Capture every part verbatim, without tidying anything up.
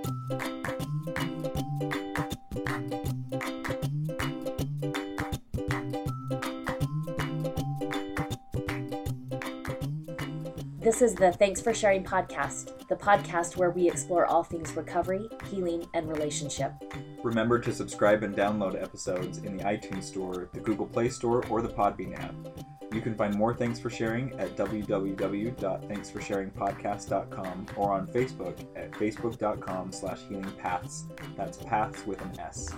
This is the Thanks for Sharing podcast, the podcast where we explore all things recovery, healing, and relationship. Remember to subscribe and download episodes in the iTunes Store, the Google Play Store, or the Podbean app. You can find more Thanks for Sharing at w w w dot thanks for sharing podcast dot com or on Facebook at facebook dot com slash healing paths. That's paths with an S.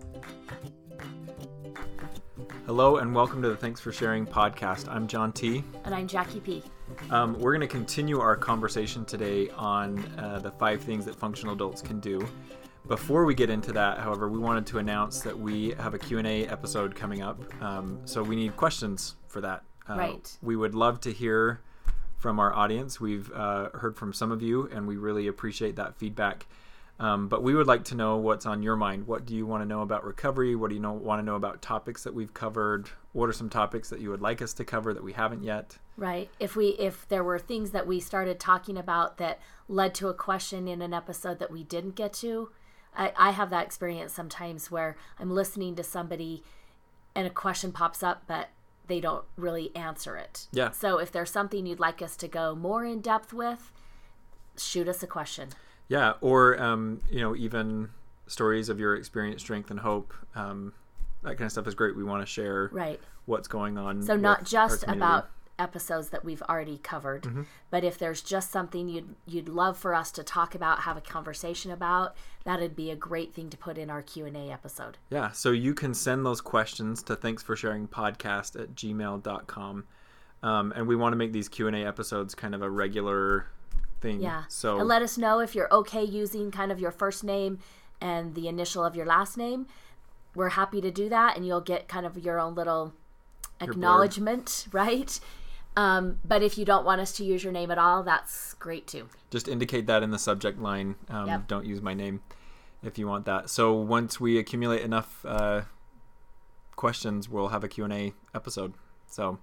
Hello and welcome to the Thanks for Sharing podcast. I'm John T. And I'm Jackie P. Um, we're going to continue our conversation today on uh, the five things that functional adults can do. Before we get into that, however, we wanted to announce that we have a Q and A episode coming up. Um, so we need questions for that. Uh, right. We would love to hear from our audience. We've uh, heard from some of you, and we really appreciate that feedback. Um, but we would like to know what's on your mind. What do you want to know about recovery? What do you know, want to know about topics that we've covered? What are some topics that you would like us to cover that we haven't yet? Right. If we if there were things that we started talking about that led to a question in an episode that we didn't get to, I, I have that experience sometimes where I'm listening to somebody and a question pops up, but they don't really answer it. Yeah. So if there's something you'd like us to go more in depth with, shoot us a question. Yeah, or, um, you know, even stories of your experience, strength, and hope. Um, that kind of stuff is great. We want to share right. what's going on. So not just our about episodes that we've already covered, mm-hmm. but if there's just something you'd you'd love for us to talk about, have a conversation about, that'd be a great thing to put in our Q and A episode. Yeah, so you can send those questions to thanks for sharing podcast at gmail dot com. Um, and we want to make these Q and A episodes kind of a regular thing. Yeah. So and let us know if you're okay using kind of your first name and the initial of your last name. We're happy to do that, and you'll get kind of your own little acknowledgement, right? Um, but if you don't want us to use your name at all, that's great too. Just indicate that in the subject line. Um, yep. Don't use my name if you want that. So once we accumulate enough uh, questions, we'll have a Q and A episode. So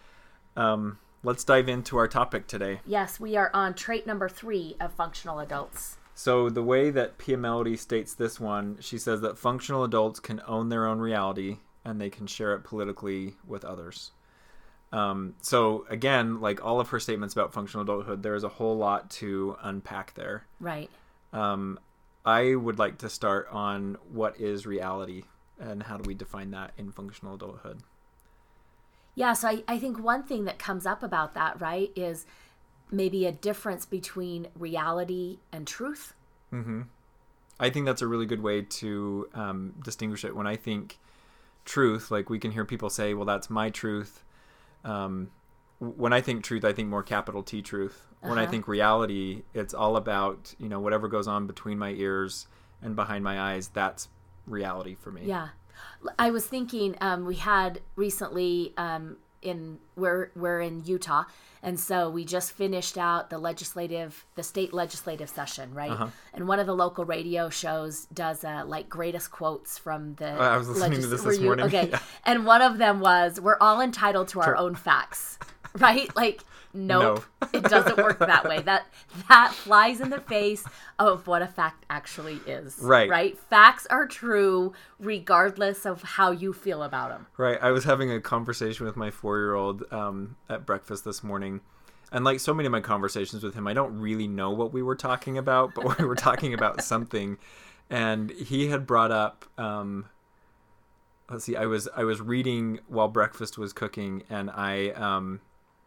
um, let's dive into our topic today. Yes, we are on trait number three of functional adults. So the way that Pia Melody states this one, she says that functional adults can own their own reality and they can share it politically with others. Um, so again, like all of her statements about functional adulthood, there's a whole lot to unpack there. Right. Um, I would like to start on what is reality and how do we define that in functional adulthood. Yeah, so I, I think one thing that comes up about that, right, is maybe a difference between reality and truth. Mm-hmm. I think that's a really good way to um, distinguish it. When I think truth, like we can hear people say, well, that's my truth. Um, when I think truth, I think more capital T truth. Uh-huh. When I think reality, it's all about, you know, whatever goes on between my ears and behind my eyes. That's reality for me. Yeah. I was thinking, um, we had recently, um, in, we're, we're in Utah. And so we just finished out the legislative, the state legislative session, right? Uh-huh. And one of the local radio shows does uh, like greatest quotes from the. Uh, I was listening legis- to this this you, morning. Okay, yeah. And one of them was, "We're all entitled to our Tur- own facts," right? Like, nope, no. It doesn't work that way. That that flies in the face of what a fact actually is. Right. Right. Facts are true regardless of how you feel about them. Right. I was having a conversation with my four-year-old um, at breakfast this morning. And like so many of my conversations with him, I don't really know what we were talking about, but we were talking about something. And he had brought up, um, let's see, I was I was reading while breakfast was cooking, and I um,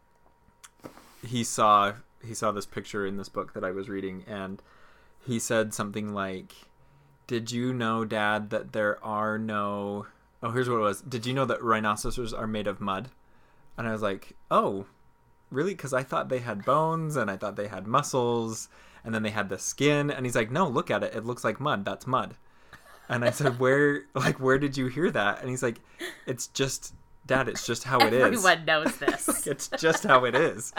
he saw he saw this picture in this book that I was reading, and he said something like, "Did you know, Dad, that there are no?" Oh, here's what it was. "Did you know that rhinoceroses are made of mud?" And I was like, "Oh. Really? Because I thought they had bones and I thought they had muscles and then they had the skin." And he's like, "No, look at it. It looks like mud. That's mud." And I said, where, like, where did you hear that? And he's like, "It's just, Dad, it's just how it Everyone is." Everyone knows this. Like, it's just how it is.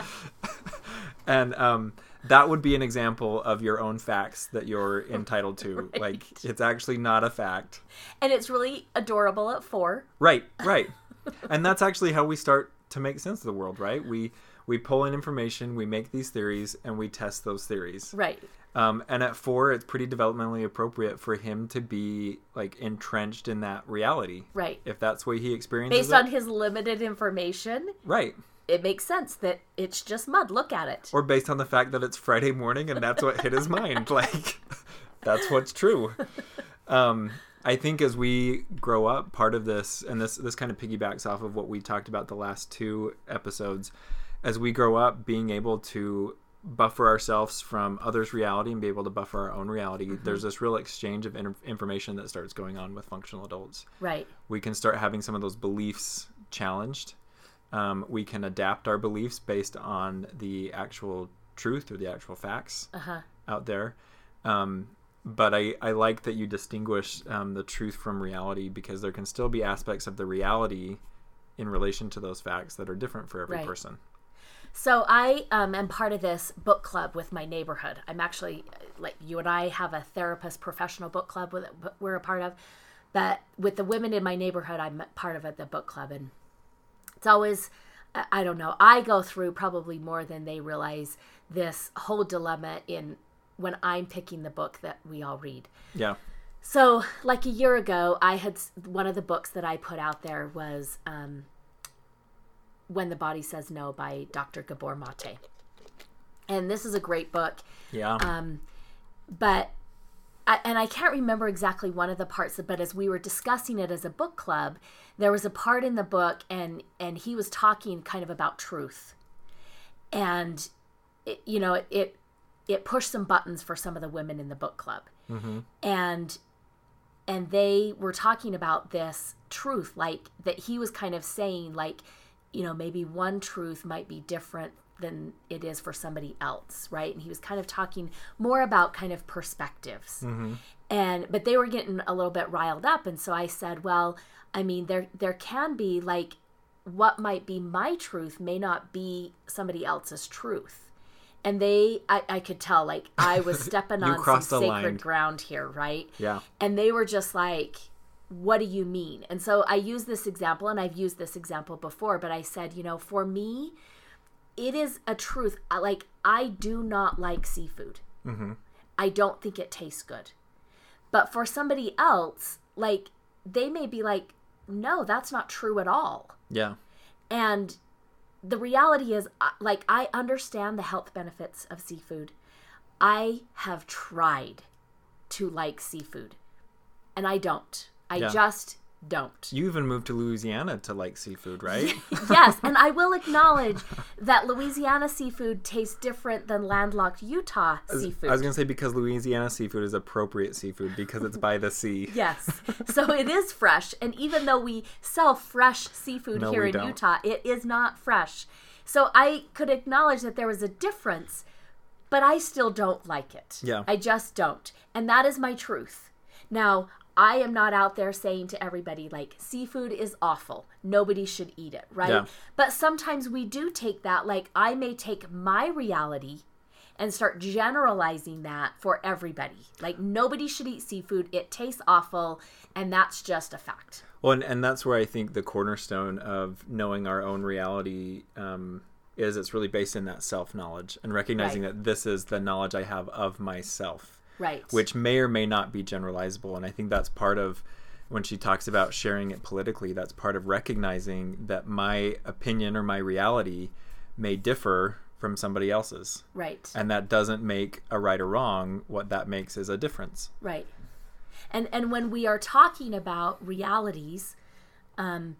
And um, that would be an example of your own facts that you're entitled to. Right. Like, it's actually not a fact. And it's really adorable at four. Right, right. And that's actually how we start to make sense of the world, right? We we pull in information, we make these theories, and we test those theories. Right. Um, and at four, it's pretty developmentally appropriate for him to be like entrenched in that reality. Right. If that's the way he experiences Based it. on his limited information. Right. It makes sense that it's just mud. Look at it. Or based on the fact that it's Friday morning and that's what hit his mind. Like, that's what's true. Um, I think as we grow up, part of this, and this, this kind of piggybacks off of what we talked about the last two episodes, as we grow up, being able to buffer ourselves from others' reality and be able to buffer our own reality, mm-hmm. there's this real exchange of in- information that starts going on with functional adults. Right. We can start having some of those beliefs challenged. Um, we can adapt our beliefs based on the actual truth or the actual facts uh-huh. out there. Um, but I, I like that you distinguish um, the truth from reality, because there can still be aspects of the reality in relation to those facts that are different for every right. person. So I um, am part of this book club with my neighborhood. I'm actually, like you and I have a therapist professional book club with we're a part of. But with the women in my neighborhood, I'm part of it, the book club. And it's always, I don't know, I go through probably more than they realize this whole dilemma in when I'm picking the book that we all read. Yeah. So like a year ago, I had, one of the books that I put out there was um, When the Body Says No by Doctor Gabor Mate. And this is a great book. Yeah. Um, but, I, and I can't remember exactly one of the parts, but as we were discussing it as a book club, there was a part in the book and, and he was talking kind of about truth. And, it, you know, it, it, it pushed some buttons for some of the women in the book club. Mm-hmm. And, and they were talking about this truth, like that he was kind of saying, like, you know, maybe one truth might be different than it is for somebody else, right? And he was kind of talking more about kind of perspectives. Mm-hmm. And but they were getting a little bit riled up, and so I said, well, I mean, there there can be, like, what might be my truth may not be somebody else's truth. And they, I, I could tell, like, I was stepping on some sacred line. ground here, right? Yeah. And they were just like, what do you mean? And so I use this example, and I've used this example before, but I said, you know, for me, it is a truth. Like, I do not like seafood. Mm-hmm. I don't think it tastes good. But for somebody else, like, they may be like, no, that's not true at all. Yeah. And the reality is, like, I understand the health benefits of seafood. I have tried to like seafood, and I don't. I yeah. just don't. You even moved to Louisiana to like seafood, right? Yes, and I will acknowledge that Louisiana seafood tastes different than landlocked Utah seafood. I was going to say, because Louisiana seafood is appropriate seafood because it's by the sea. Yes, so it is fresh, and even though we sell fresh seafood no, here in don't. Utah, it is not fresh. So I could acknowledge that there was a difference, but I still don't like it. Yeah. I just don't, and that is my truth. Now, I am not out there saying to everybody, like, seafood is awful. Nobody should eat it, right? Yeah. But sometimes we do take that, like, I may take my reality and start generalizing that for everybody. Like, nobody should eat seafood. It tastes awful, and that's just a fact. Well, and, and that's where I think the cornerstone of knowing our own reality um, is it's really based in that self-knowledge and recognizing right. that this is the knowledge I have of myself. Right. Which may or may not be generalizable. And I think that's part of, when she talks about sharing it politically, that's part of recognizing that my opinion or my reality may differ from somebody else's. Right. And that doesn't make a right or wrong. What that makes is a difference. Right. And and when we are talking about realities, um,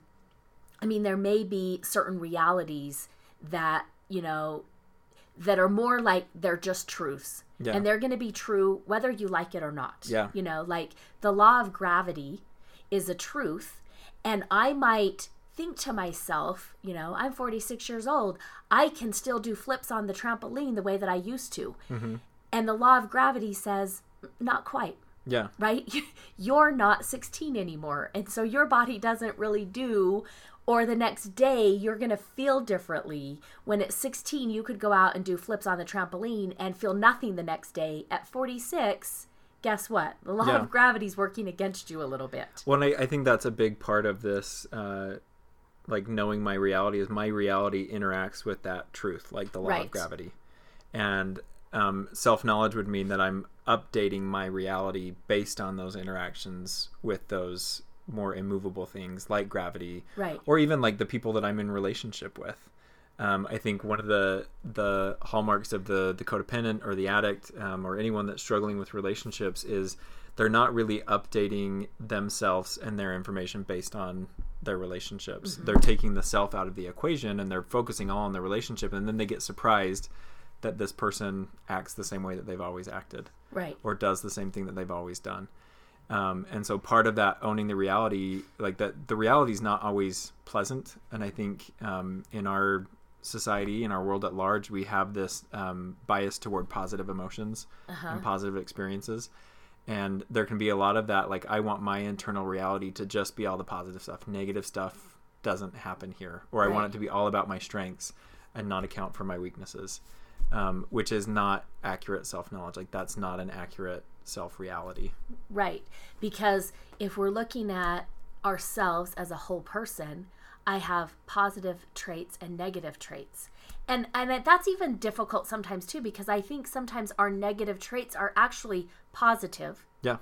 I mean, there may be certain realities that, you know, that are more like they're just truths. Yeah. And they're going to be true whether you like it or not. Yeah. You know, like the law of gravity is a truth. And I might think to myself, you know, I'm forty-six years old. I can still do flips on the trampoline the way that I used to. Mm-hmm. And the law of gravity says, not quite. Yeah. Right? You're not sixteen anymore. And so your body doesn't really do, or the next day you're going to feel differently. When at sixteen, you could go out and do flips on the trampoline and feel nothing the next day. At forty-six, guess what? The law yeah. of gravity is working against you a little bit. Well, I, I think that's a big part of this, uh, like knowing my reality is my reality interacts with that truth, like the law right. of gravity. And um, self-knowledge would mean that I'm updating my reality based on those interactions with those more immovable things like gravity, right, or even like the people that I'm in relationship with. Um, I think one of the the hallmarks of the the codependent or the addict, um, or anyone that's struggling with relationships, is they're not really updating themselves and their information based on their relationships. Mm-hmm. They're taking the self out of the equation and they're focusing all on the relationship, and then they get surprised that this person acts the same way that they've always acted, right, or does the same thing that they've always done. Um, and so part of that owning the reality, like that, the reality is not always pleasant. And I think um, in our society, in our world at large, we have this um, bias toward positive emotions uh-huh. and positive experiences. And there can be a lot of that, like, I want my internal reality to just be all the positive stuff. Negative stuff doesn't happen here. Or I right. want it to be all about my strengths and not account for my weaknesses, um, which is not accurate self-knowledge. Like, that's not an accurate self-reality. Right. Because if we're looking at ourselves as a whole person, I have positive traits and negative traits. And and that's even difficult sometimes too, because I think sometimes our negative traits are actually positive. Yeah.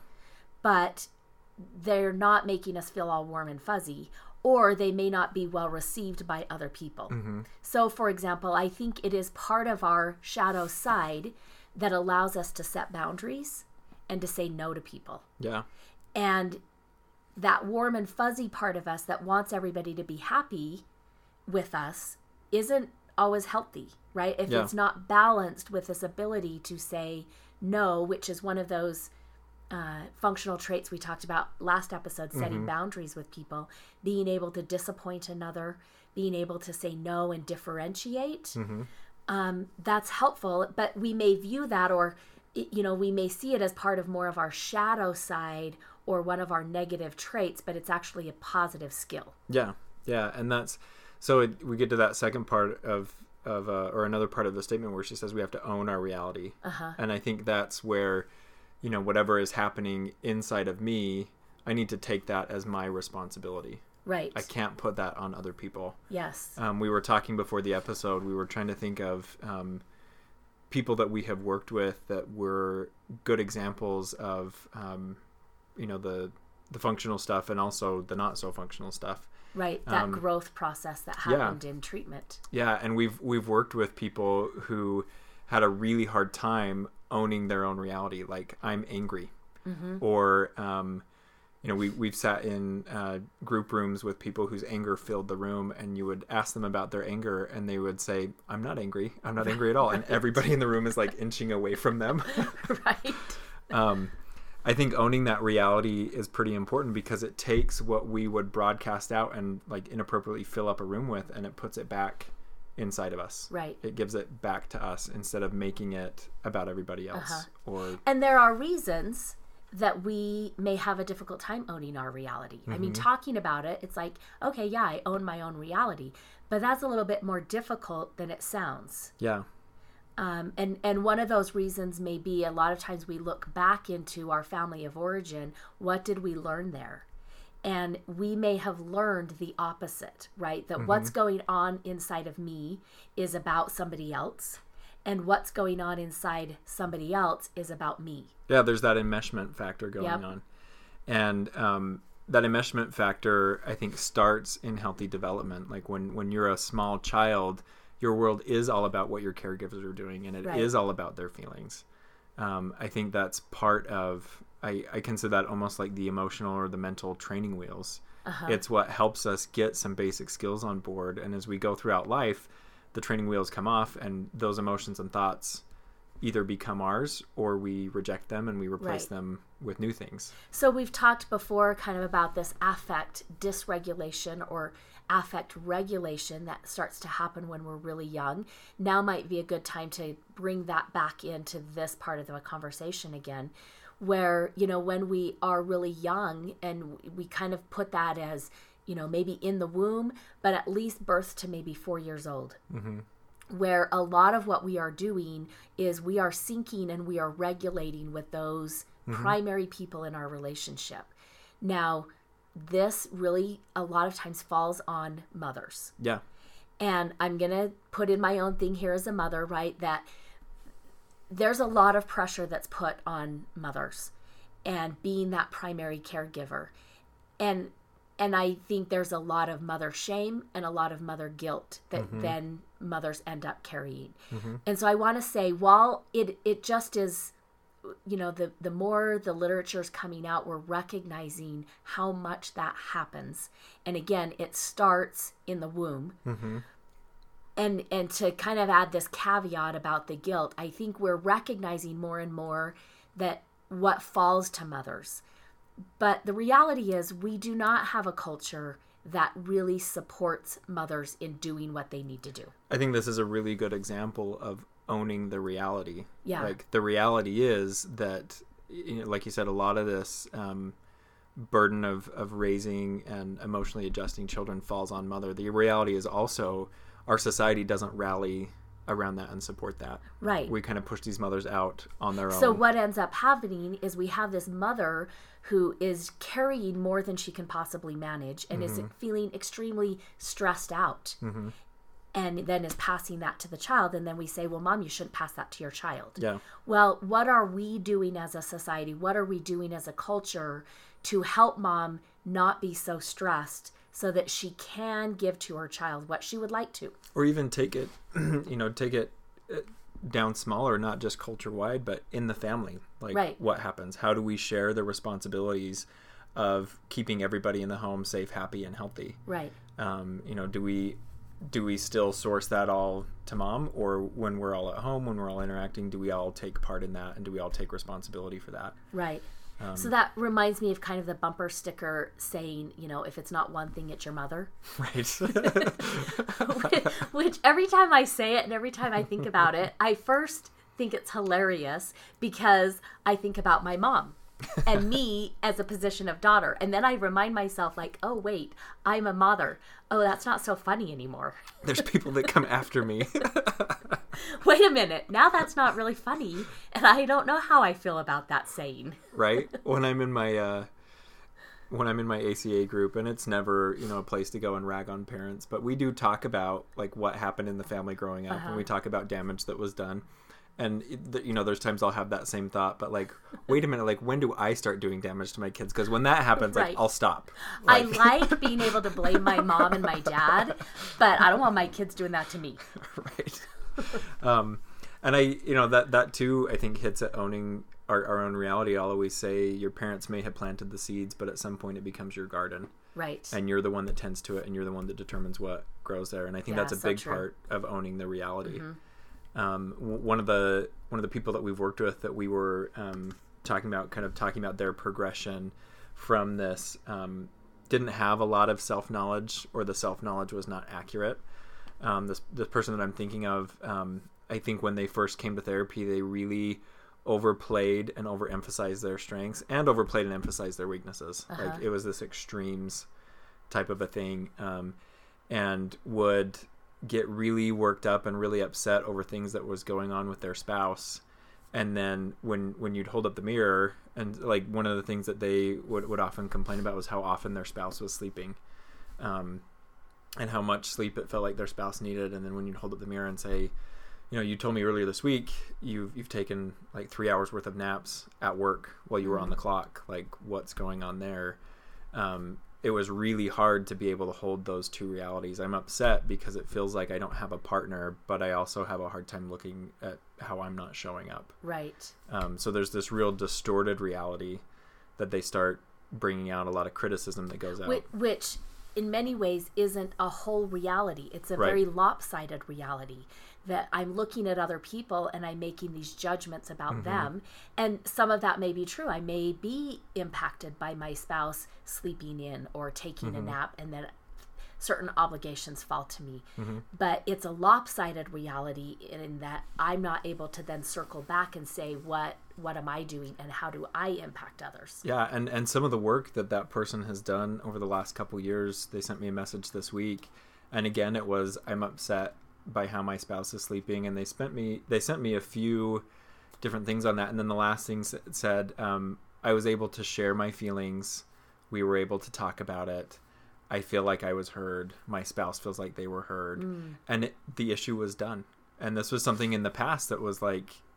But they're not making us feel all warm and fuzzy, or they may not be well received by other people. Mm-hmm. So, for example, I think it is part of our shadow side that allows us to set boundaries and to say no to people. Yeah. And that warm and fuzzy part of us that wants everybody to be happy with us isn't always healthy, right? If yeah. it's not balanced with this ability to say no, which is one of those uh, functional traits we talked about last episode, setting mm-hmm. boundaries with people, being able to disappoint another, being able to say no and differentiate. Mm-hmm. Um, that's helpful, but we may view that, or, you know, we may see it as part of more of our shadow side or one of our negative traits, but it's actually a positive skill. Yeah. Yeah. And that's, so it, we get to that second part of, of uh, or another part of the statement where she says we have to own our reality. Uh-huh. And I think that's where, you know, whatever is happening inside of me, I need to take that as my responsibility. Right. I can't put that on other people. Yes. Um, we were talking before the episode, we were trying to think of um, people that we have worked with that were good examples of, um, you know, the the functional stuff and also the not so functional stuff. Right, that um, growth process that happened yeah. in treatment. Yeah, and we've we've worked with people who had a really hard time owning their own reality. Like, I'm angry, mm-hmm. or um, you know, we we've sat in uh, group rooms with people whose anger filled the room, and you would ask them about their anger, and they would say, "I'm not angry. I'm not angry at all," and everybody in the room is like inching away from them. Right. Um, I think owning that reality is pretty important, because it takes what we would broadcast out and like inappropriately fill up a room with, and it puts it back inside of us. Right. It gives it back to us instead of making it about everybody else. Uh-huh. Or and there are reasons that we may have a difficult time owning our reality. Mm-hmm. I mean, talking about it, it's like, okay, yeah, I own my own reality, but that's a little bit more difficult than it sounds. Yeah. Um, and, and one of those reasons may be a lot of times we look back into our family of origin. What did we learn there? And we may have learned the opposite, right? That mm-hmm. what's going on inside of me is about somebody else, and what's going on inside somebody else is about me. Yeah, there's that enmeshment factor going yep. on. And um, that enmeshment factor, I think, starts in healthy development. Like when, when you're a small child, your world is all about what your caregivers are doing, and it right. is all about their feelings. Um, I think that's part of, I, I consider that almost like the emotional or the mental training wheels. Uh-huh. It's what helps us get some basic skills on board. And as we go throughout life, the training wheels come off, and those emotions and thoughts either become ours, or we reject them and we replace right. them with new things. So we've talked before kind of about this affect dysregulation or affect regulation that starts to happen when we're really young. Now might be a good time to bring that back into this part of the conversation again, where, you know, when we are really young, and we kind of put that as, you know, maybe in the womb, but at least birth to maybe four years old. Mm-hmm. Where a lot of what we are doing is we are syncing and we are regulating with those mm-hmm. primary people in our relationship. Now, this really a lot of times falls on mothers. Yeah. And I'm going to put in my own thing here as a mother, right? That there's a lot of pressure that's put on mothers and being that primary caregiver. And and I think there's a lot of mother shame and a lot of mother guilt that mm-hmm. then mothers end up carrying. Mm-hmm. And so I want to say, while it it just is, you know, the, the more the literature is coming out, we're recognizing how much that happens. And again, it starts in the womb. Mm-hmm. And and to kind of add this caveat about the guilt, I think we're recognizing more and more that what falls to mothers. But the reality is we do not have a culture that really supports mothers in doing what they need to do. I think this is a really good example of owning the reality. Yeah. Like the reality is that, you know, like you said, a lot of this um, burden of, of raising and emotionally adjusting children falls on mother. The reality is also our society doesn't rally around that and support that. Right. We kind of push these mothers out on their own. So what ends up happening is we have this mother who is carrying more than she can possibly manage and mm-hmm. is feeling extremely stressed out. Mm-hmm. And then is passing that to the child. And then we say, well, Mom, you shouldn't pass that to your child. Yeah. Well, what are we doing as a society? What are we doing as a culture to help Mom not be so stressed so that she can give to her child what she would like to? Or even take it, you know, take it down smaller, not just culture wide, but in the family. Like right. what happens? How do we share the responsibilities of keeping everybody in the home safe, happy, and healthy? Right. Um, you know, do we do we still source that all to Mom, or when we're all at home, when we're all interacting, do we all take part in that, and do we all take responsibility for that? Right. Um, so that reminds me of kind of the bumper sticker saying, you know, if it's not one thing, it's your mother. Right. which, which every time I say it and every time I think about it, I first think it's hilarious because I think about my mom and me as a position of daughter. And then I remind myself like, oh, wait, I'm a mother. Oh, that's not so funny anymore. There's people that come after me. Wait a minute. Now that's not really funny. And I don't know how I feel about that saying. Right. When I'm in my, uh, when I'm in my A C A group, and it's never, you know, a place to go and rag on parents, but we do talk about like what happened in the family growing up, uh-huh. and we talk about damage that was done. And, you know, there's times I'll have that same thought, but like, wait a minute, like, when do I start doing damage to my kids? Because when that happens, right. like, I'll stop. Like... I like being able to blame my mom and my dad, but I don't want my kids doing that to me. Right. um, and I, you know, that, that too, I think hits at owning our, our own reality. I'll always say your parents may have planted the seeds, but at some point it becomes your garden. Right. And you're the one that tends to it, and you're the one that determines what grows there. And I think yeah, that's a so big true. part of owning the reality. Mm-hmm. Um, one of the one of the people that we've worked with that we were um, talking about, kind of talking about their progression from this, um, didn't have a lot of self-knowledge, or the self-knowledge was not accurate. Um, this this person that I'm thinking of, um, I think when they first came to therapy, they really overplayed and overemphasized their strengths, and overplayed and emphasized their weaknesses. Uh-huh. Like it was this extremes type of a thing, um, and would get really worked up and really upset over things that was going on with their spouse. And then when when you'd hold up the mirror, and like one of the things that they would, would often complain about was how often their spouse was sleeping, um, and how much sleep it felt like their spouse needed. And then when you'd hold up the mirror and say, you know, you told me earlier this week you've you've taken like three hours worth of naps at work while you were on the clock. Like, what's going on there? Um, it was really hard to be able to hold those two realities. I'm upset because it feels like I don't have a partner, but I also have a hard time looking at how I'm not showing up. Right. Um, so there's this real distorted reality that they start bringing out, a lot of criticism that goes out. Which, which in many ways isn't a whole reality. It's a Right. very lopsided reality, that I'm looking at other people and I'm making these judgments about Mm-hmm. them. And some of that may be true. I may be impacted by my spouse sleeping in or taking Mm-hmm. a nap, and then certain obligations fall to me. Mm-hmm. But it's a lopsided reality in that I'm not able to then circle back and say, what what am I doing and how do I impact others? Yeah, and, and some of the work that that person has done over the last couple years, they sent me a message this week, and again it was, I'm upset by how my spouse is sleeping, and they spent me they sent me a few different things on that, and then the last thing said, um, I was able to share my feelings, we were able to talk about it, I feel like I was heard, my spouse feels like they were heard, mm. and it, the issue was done. And this was something in the past that was like,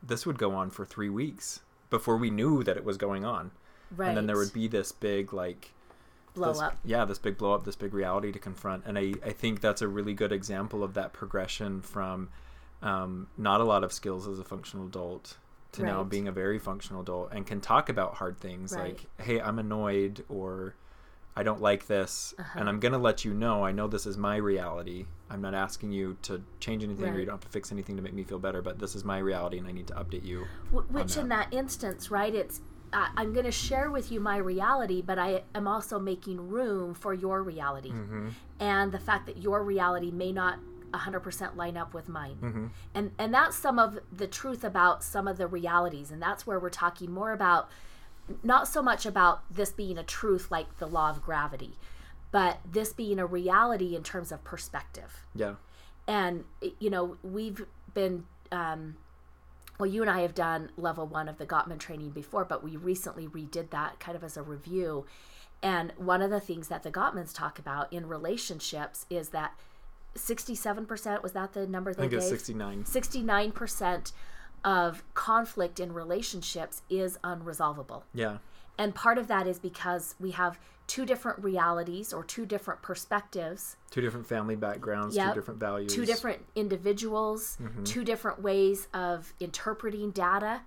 this would go on for three weeks before we knew that it was going on. Right. And then there would be this big, like, blow this, up. Yeah, this big blow up, this big reality to confront. And I, I think that's a really good example of that progression from um, not a lot of skills as a functional adult to right. now being a very functional adult and can talk about hard things right. like, hey, I'm annoyed, or I don't like this, uh-huh. and I'm going to let you know, I know this is my reality. I'm not asking you to change anything right. or you don't have to fix anything to make me feel better, but this is my reality and I need to update you. Which that. In that instance, right, it's, uh, I'm going to share with you my reality, but I am also making room for your reality. Mm-hmm. And the fact that your reality may not one hundred percent line up with mine. Mm-hmm. And and that's some of the truth about some of the realities. And that's where we're talking more about, not so much about this being a truth like the law of gravity, but this being a reality in terms of perspective. Yeah. And, you know, we've been, um, well, you and I have done level one of the Gottman training before, but we recently redid that kind of as a review. And one of the things that the Gottmans talk about in relationships is that sixty-seven percent, was that the number they I think gave? it's sixty-nine. sixty-nine percent of conflict in relationships is unresolvable. Yeah. And part of that is because we have two different realities or two different perspectives. Two different family backgrounds, yep. two different values. Two different individuals, mm-hmm. two different ways of interpreting data,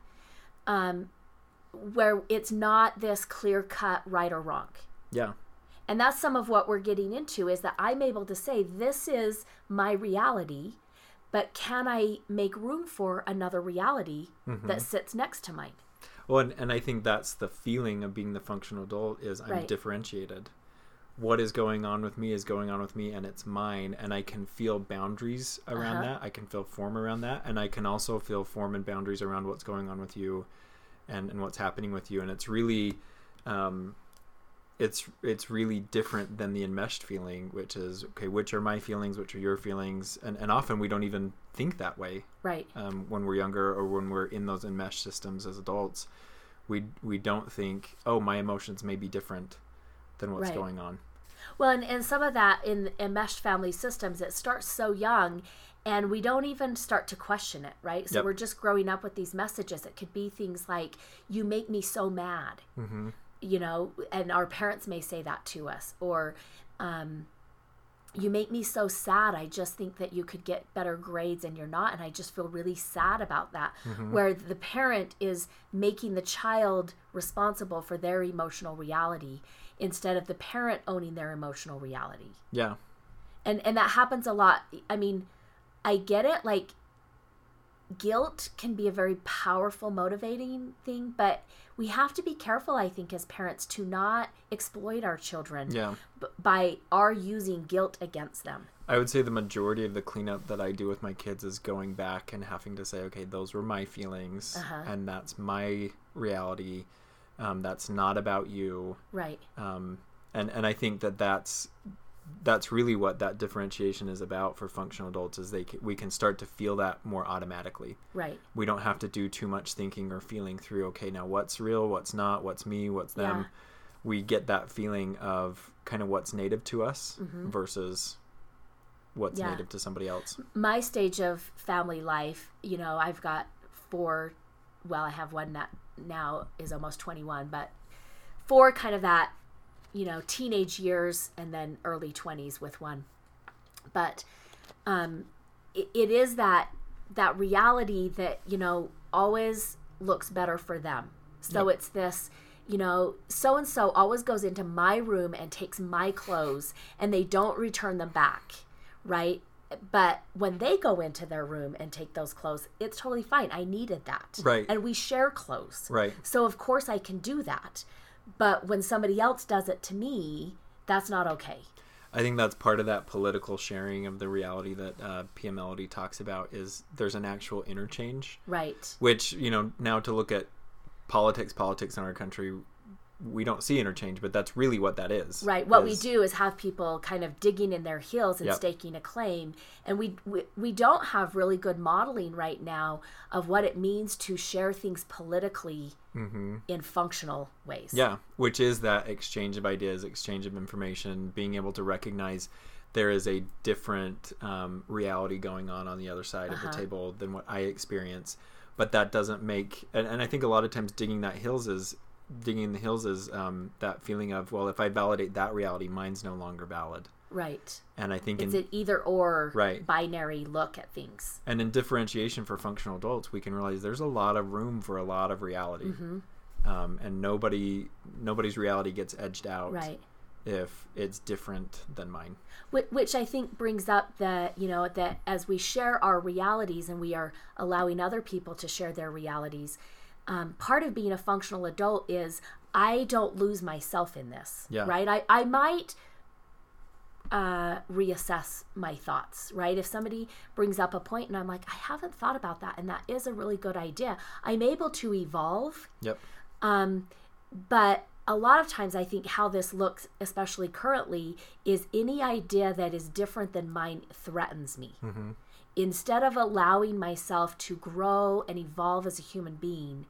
um, where it's not this clear-cut right or wrong. Yeah. And that's some of what we're getting into, is that I'm able to say, this is my reality, but can I make room for another reality mm-hmm. that sits next to mine? Well, and, and I think that's the feeling of being the functional adult, is I'm right. differentiated. What is going on with me is going on with me, and it's mine, and I can feel boundaries around uh-huh. that. I can feel form around that, and I can also feel form and boundaries around what's going on with you and, and what's happening with you. And it's really... Um, it's it's really different than the enmeshed feeling, which is, okay, which are my feelings, which are your feelings, and, and often we don't even think that way. Right. Um, when we're younger or when we're in those enmeshed systems as adults, we we don't think, oh, my emotions may be different than what's right. going on. Well, and, and some of that in enmeshed family systems, it starts so young, and we don't even start to question it, right? So yep. we're just growing up with these messages. It could be things like, you make me so mad. Mm-hmm. You know, and our parents may say that to us, or um, you make me so sad. I just think that you could get better grades and you're not. And I just feel really sad about that. Mm-hmm. Where the parent is making the child responsible for their emotional reality instead of the parent owning their emotional reality. Yeah. And, and that happens a lot. I mean, I get it. Like, guilt can be a very powerful motivating thing, but we have to be careful, I think, as parents, to not exploit our children yeah. b- by our using guilt against them. I would say the majority of the cleanup that I do with my kids is going back and having to say, okay, those were my feelings, uh-huh. and that's my reality. Um, that's not about you. Right. Um, and, and I think that that's that's really what that differentiation is about for functional adults, is they we can start to feel that more automatically. Right. We don't have to do too much thinking or feeling through, okay, now what's real, what's not, what's me, what's them. Yeah. We get that feeling of kind of what's native to us mm-hmm. versus what's yeah. native to somebody else. My stage of family life, you know, I've got four, well, I have one that now is almost twenty-one, but four kind of that, you know, teenage years and then early twenties with one. But um, it, it is that that reality that, you know, always looks better for them. So yep. it's this, you know, so-and-so always goes into my room and takes my clothes and they don't return them back, right? But when they go into their room and take those clothes, it's totally fine. I needed that. Right. And we share clothes. Right. So, of course, I can do that. But when somebody else does it to me, that's not okay. I think that's part of that political sharing of the reality that uh, P M L D talks about, is there's an actual interchange. Right. Which, you know, now to look at politics, politics in our country, we don't see interchange, but that's really what that is. Right. What is, we do is have people kind of digging in their heels and yep. staking a claim. And we, we we don't have really good modeling right now of what it means to share things politically mm-hmm. in functional ways. Yeah, which is that exchange of ideas, exchange of information, being able to recognize there is a different um, reality going on on the other side uh-huh. of the table than what I experience. but that doesn't make, and, and I think a lot of times digging that hills is, digging in the hills is um, that feeling of, well, if I validate that reality, mine's no longer valid. Right. And I think it's in, an either or right. binary look at things. And in differentiation for functional adults, we can realize there's a lot of room for a lot of reality. Mm-hmm. Um, and nobody, nobody's reality gets edged out. Right. If it's different than mine. Which I think brings up that, you know, that as we share our realities and we are allowing other people to share their realities, um, part of being a functional adult is I don't lose myself in this, yeah. right? I, I might uh, reassess my thoughts, right? If somebody brings up a point and I'm like, I haven't thought about that, and that is a really good idea, I'm able to evolve. Yep. Um, but a lot of times I think how this looks, especially currently, is any idea that is different than mine threatens me. Mm-hmm. Instead of allowing myself to grow and evolve as a human being,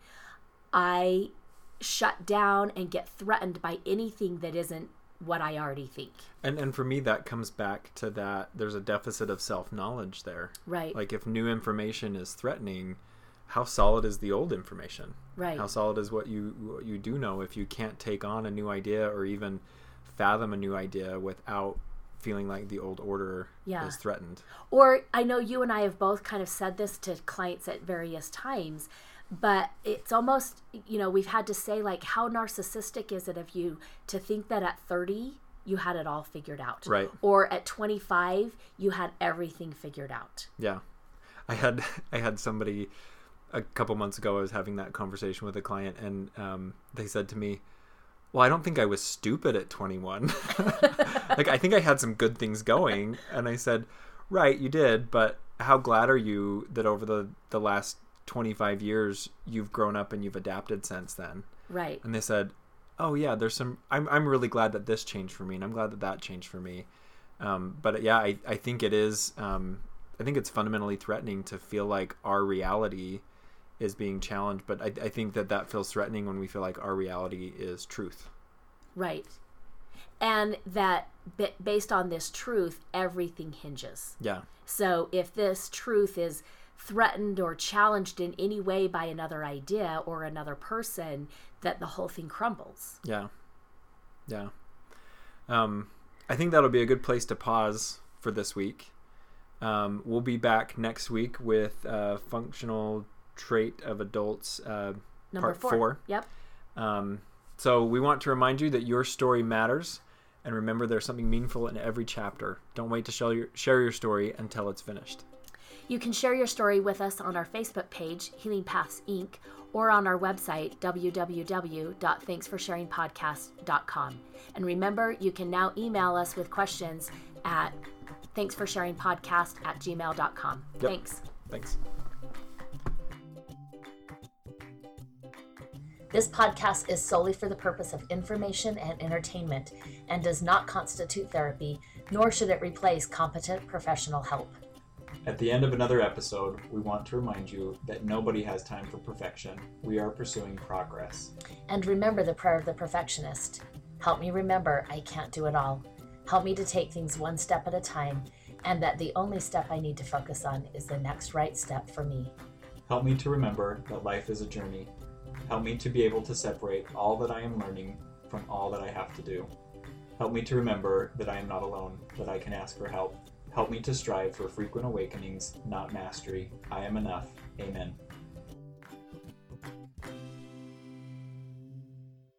I shut down and get threatened by anything that isn't what I already think. And and for me, that comes back to that there's a deficit of self-knowledge there. Right. Like if new information is threatening, how solid is the old information? Right. How solid is what you what you do know if you can't take on a new idea or even fathom a new idea without feeling like the old order yeah. is threatened? Or I know you and I have both kind of said this to clients at various times, but it's almost, you know, we've had to say, like, how narcissistic is it of you to think that at thirty you had it all figured out? Right. Or at twenty-five you had everything figured out. Yeah. I had I had somebody a couple months ago, I was having that conversation with a client, and um, they said to me, well, I don't think I was stupid at twenty-one. Like, I think I had some good things going. And I said, right, you did, but how glad are you that over the, the last twenty-five years, you've grown up and you've adapted since then? Right. And they said, oh, yeah, there's some, I'm I'm really glad that this changed for me, and I'm glad that that changed for me. Um, but yeah, I, I think it is, um, I think it's fundamentally threatening to feel like our reality is being challenged, but I, I think that that feels threatening when we feel like our reality is truth. Right. And that b- based on this truth, everything hinges. Yeah. So if this truth is threatened or challenged in any way by another idea or another person, that the whole thing crumbles. Yeah. Yeah. Um, I think that'll be a good place to pause for this week. Um, we'll be back next week with uh, functional trait of adults, uh, Number part four. four. Yep. Um, so we want to remind you that your story matters, and remember there's something meaningful in every chapter. Don't wait to share your, share your story until it's finished. You can share your story with us on our Facebook page, Healing Paths Incorporated, or on our website, w w w dot thanks for sharing podcast dot com. And remember, you can now email us with questions at thanks for sharing podcast at gmail dot com. Yep. Thanks. Thanks. This podcast is solely for the purpose of information and entertainment and does not constitute therapy, nor should it replace competent professional help. At the end of another episode, we want to remind you that nobody has time for perfection. We are pursuing progress. And remember the prayer of the perfectionist. Help me remember I can't do it all. Help me to take things one step at a time, and that the only step I need to focus on is the next right step for me. Help me to remember that life is a journey. Help me to be able to separate all that I am learning from all that I have to do. Help me to remember that I am not alone, that I can ask for help. Help me to strive for frequent awakenings, not mastery. I am enough. Amen.